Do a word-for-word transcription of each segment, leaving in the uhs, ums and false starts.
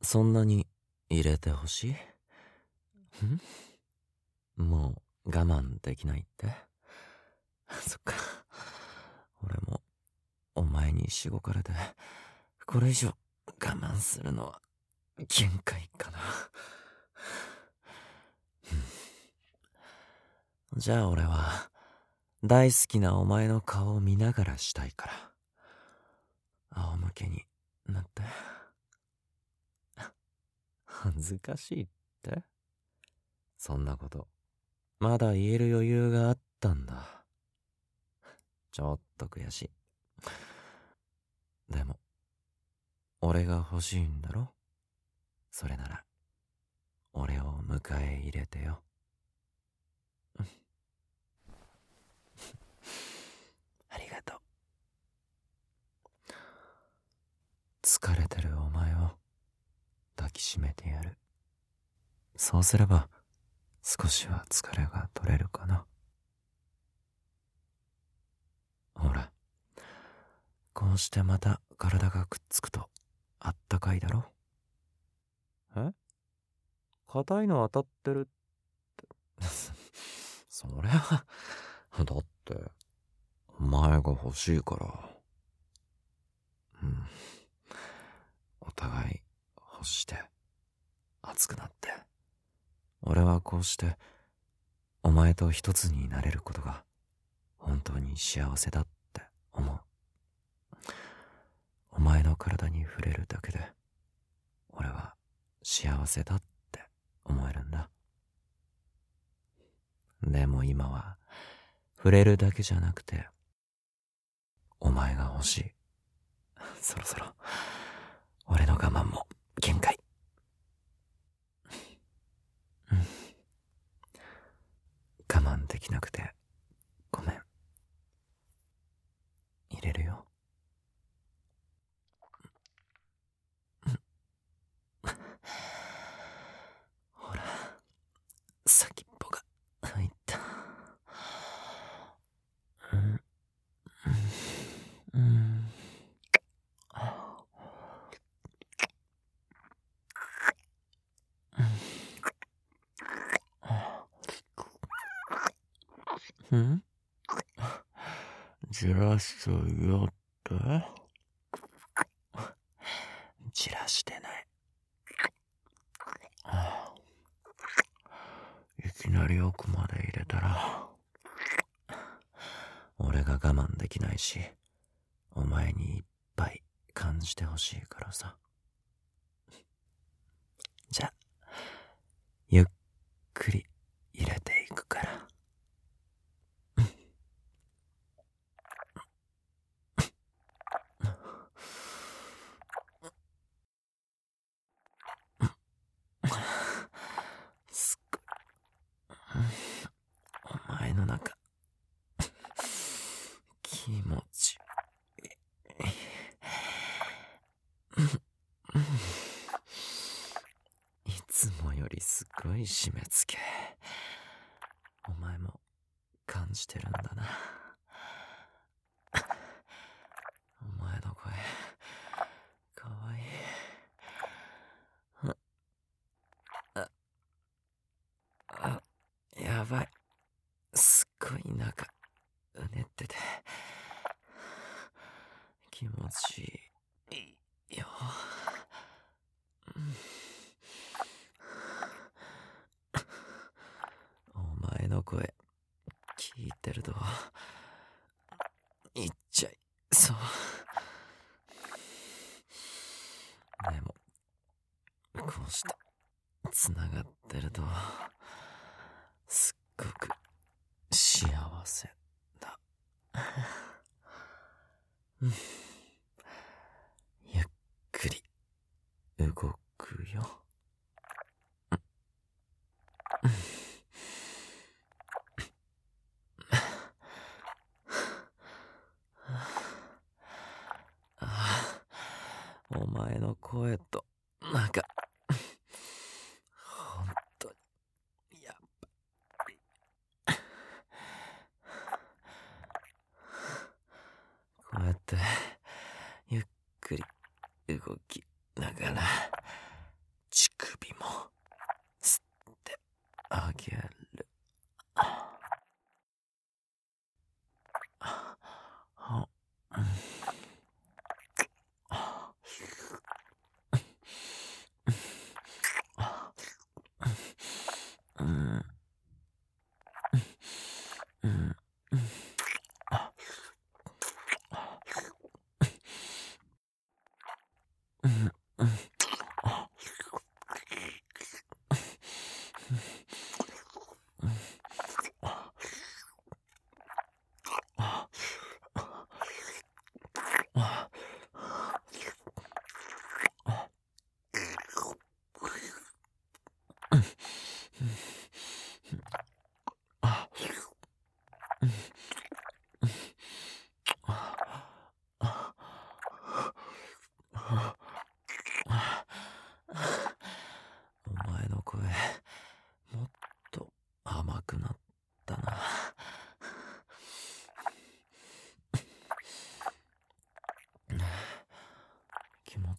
そんなに入れてほしい？ん？もう我慢できないって？そっか。俺もお前にしごかれてこれ以上我慢するのは限界かな。じゃあ俺は大好きなお前の顔を見ながらしたいから、仰向けになって。恥ずかしいって？そんなことまだ言える余裕があったんだ。ちょっと悔しい。でも俺が欲しいんだろ？それなら俺を迎え入れてよ。ありがとう。疲れてるお前を抱きしめてやる。そうすれば少しは疲れが取れるかな。ほら、こうしてまた体がくっつくとあったかいだろ。え？硬いの当たってるってそれはだってお前が欲しいから。うん、お互い欲して熱くなって、俺はこうしてお前と一つになれることが本当に幸せだって思う。お前の体に触れるだけで俺は幸せだって思えるんだ。でも今は触れるだけじゃなくてお前が欲しい。そろそろ俺の我慢も限界。うん、我慢できなくてごめん。入れるよ。ほら、先っぽが入った。うんうんうんうん、じらすよって？じらしてない。いきなり奥まで入れたら俺が我慢できないし、お前にいっぱい感じてほしいからさ。じゃあゆっくり入れていくから。すっごいお前の中気持ちいつもよりすごい締め付け。お前も感じてるんだな。お前の声かわいい。ああ、やばい。すっごい中うねってて気持ちいいよ。お前の声聞いてると言っちゃいそう。でもこうしてつながってるとすっごく幸せだ。ゆっくり動くよ。お前の声となんか本当にやっぱりこうやってゆっくり動きながら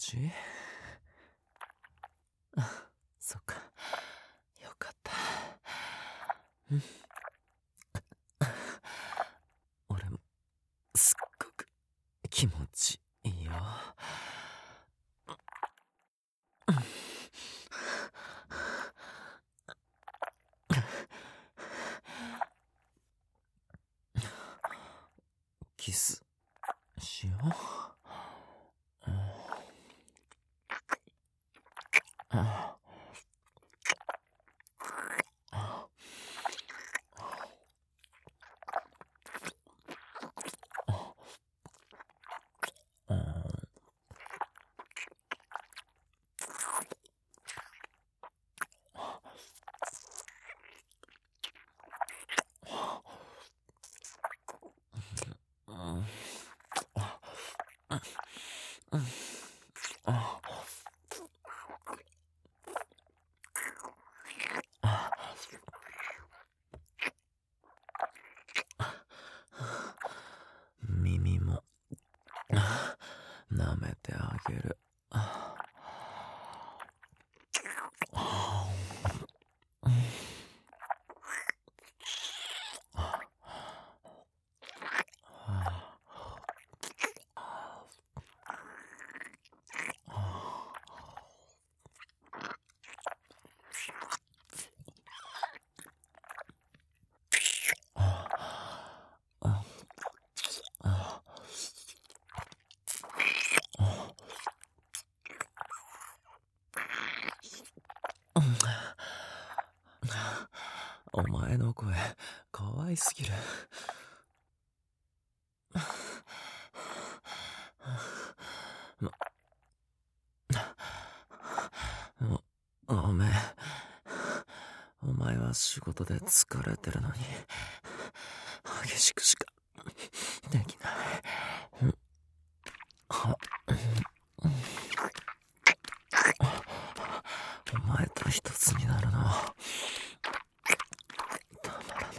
ちいい？そっか、よかった。うん、俺もすっごく気持ちいいよ。キスしよう。耳も舐めてあげる。お前の声、可愛すぎる。も、ごめん。お前は仕事で疲れてるのに、激しくしかできない。お前と一つになるのはたまらない。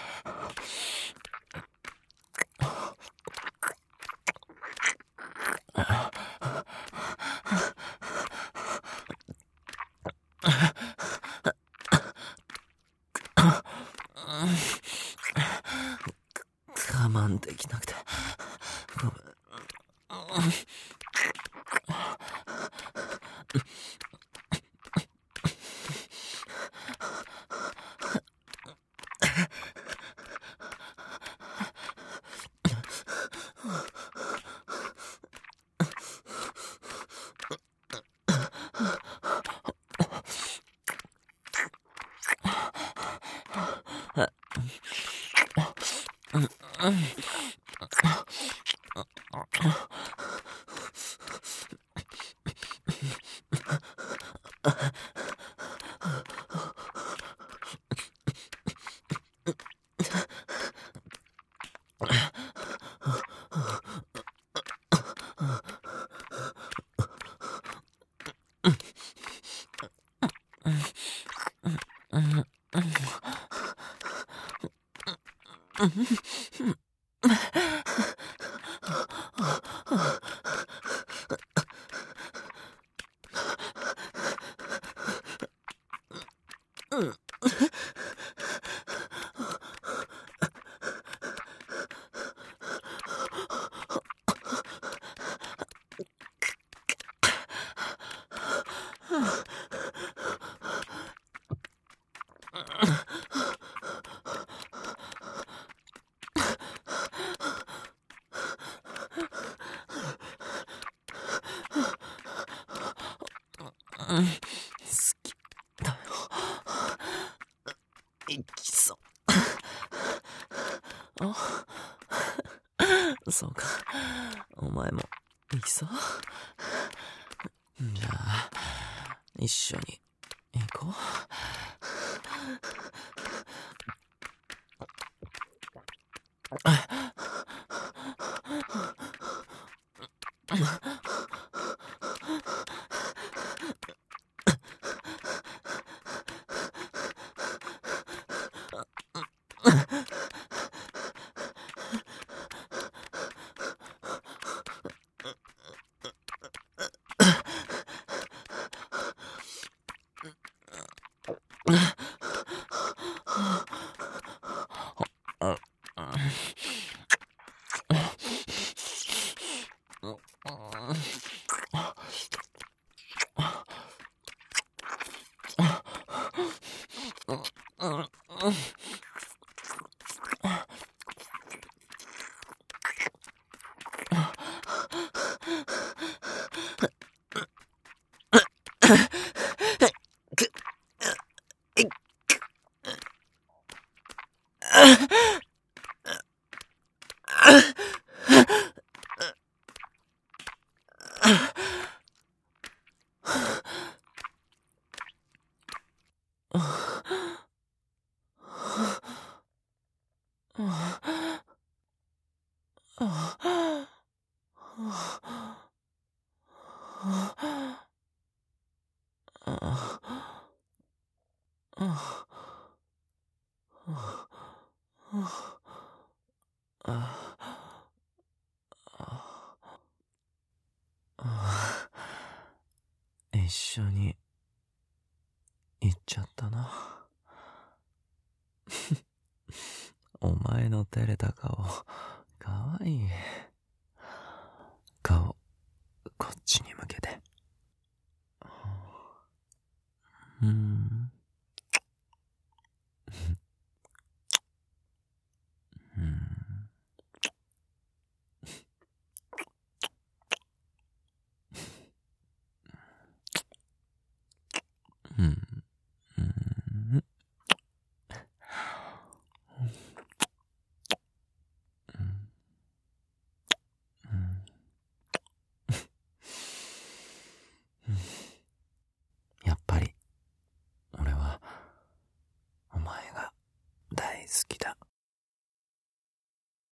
我慢できなくてごめん。好きだよ。行きそう。あ、そうか。お前も行きそう。じゃあ一緒に行こう。 一緒に行っちゃったな。お前の照れた顔、かわいい。顔、こっち